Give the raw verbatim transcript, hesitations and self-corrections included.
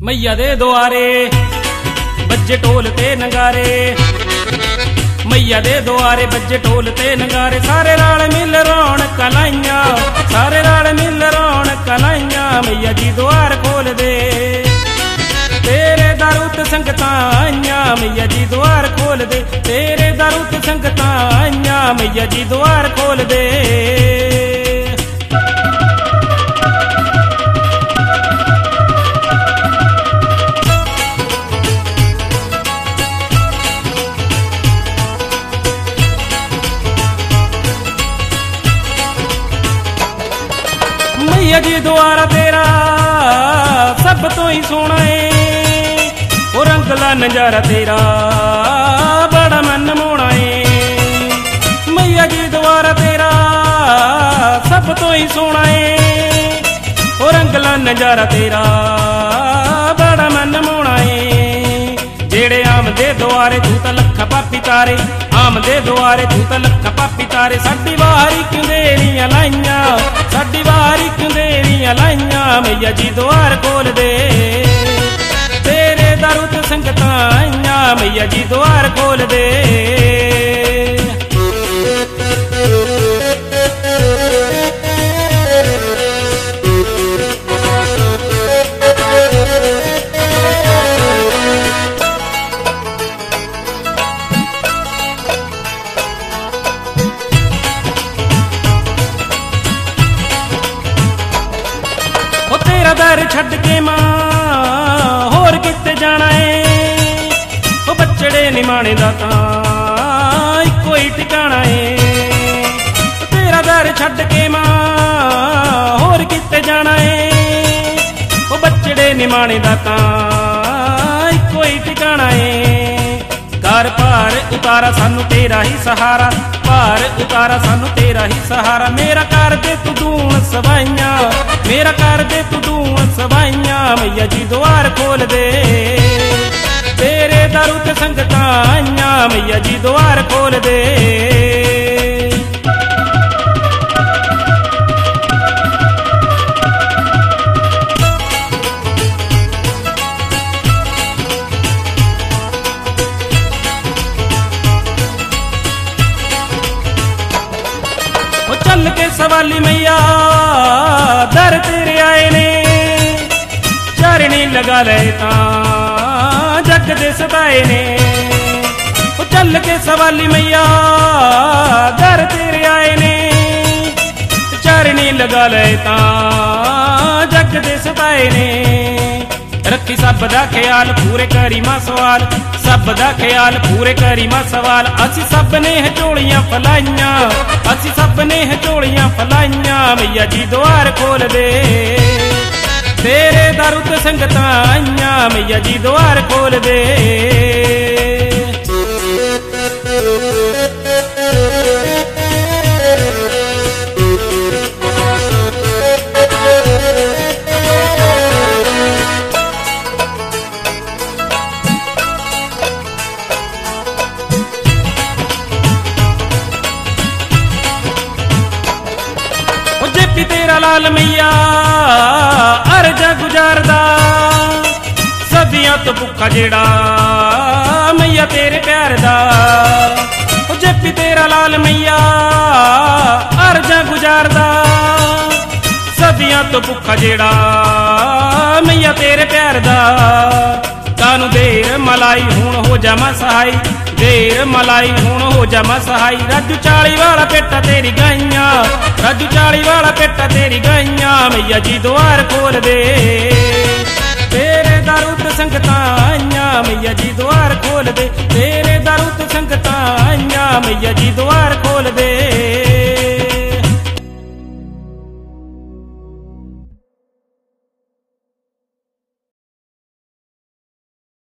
मैया दे दुआरे बज्जे ढोल ते नगारे, मैया दे दुआरे बज्जे ढोल ते नगारे, सारे राल मिल रौनक लाइयां, सारे राल मिल रौनक लाइयां, मैया जी द्वार खोल दे, तेरे दर उत संगतां आइयां, मैया जी द्वार खोल दे, तेरे दर उत संगतां आइयां, मैया जी द्वार खोल दे। मैया जी द्वारा तेरा सब तो ही सोना है, वो रंगला नजारा तेरा बड़ा मन मोना है, मैया जी द्वारा तेरा सब तो ही सोना है, वो रंगला नजारा तेरा बड़ा मन मोना है, जेड़े आम दे द्वारे तू तो लखा पापी तारे, आम दे द्वारे तू तो लखा पापी तारे, साडी वारी क्यों देरियां लाइयां, साडी वारी क्यों देरियां लाइयां, मैया जी द्वार खोल दे, तेरे दर उत संगतां आइयां, मैया जी द्वार खोल दे। दर छड़ के मां होर किते जाना है, वो बच्चड़े निमाने दा तां इक्को ही ठिकाना है, तेरा दर छड़ के मां होर किते जाना है, वो बच्चड़े निमाने दा तां इक्को ही ठिकाना है, कर पार उतारा सानू तेरा ही सहारा, पार उतारा सानू तेरा ही सहारा, मेरा कर दे तू दून सवाइयां, मेरा कर दे तू दून सवाइयां, मैया जी द्वार खोल दे, तेरे दर उत संगतां आइयां, मैया जी द्वार खोल दे। चल के सवाली मैया दर तेरे आए ने, चरणी लगा ले तां जग दे सताए ने, चल के सवाली मैया दर तेरे आए ने, चरणी लगा ले तां जग दे सताए ने, रखी सब दा ख्याल पूरे करी मां सवाल, सब दा ख्याल पूरे करी मां सवाल, असी सब ने झोलियां फलाइयां, असी सब ने झोलियां फलाइयां, मैया जी द्वार खोल दे, तेरे दर उत संगतां आइयां, मैया जी द्वार खोल दे। तेरा लाल मैया अर्जा गुजारदा, सदियां तो भुखा जेड़ा मैया तेरे प्यार दा, जप्पी तेरा लाल मैया अर्जा गुजारदा, सदियां तो भुखा जेड़ा मैया तेरे प्यार दा, कानू देर मलाई हुण हो जामा सहाई, देर मलाई हुण हो जामा सहाई, राजू चाली वाला पेटा तेरी गाइयां, राजू चाली वाला पेटा तेरी गाइयां, मैया जी द्वार खोल दे, तेरे दर उत संगतां आइयां, मैया जी द्वार खोल दे, तेरे दर उत संगतां आइयां, मैया जी द्वार खोल दे।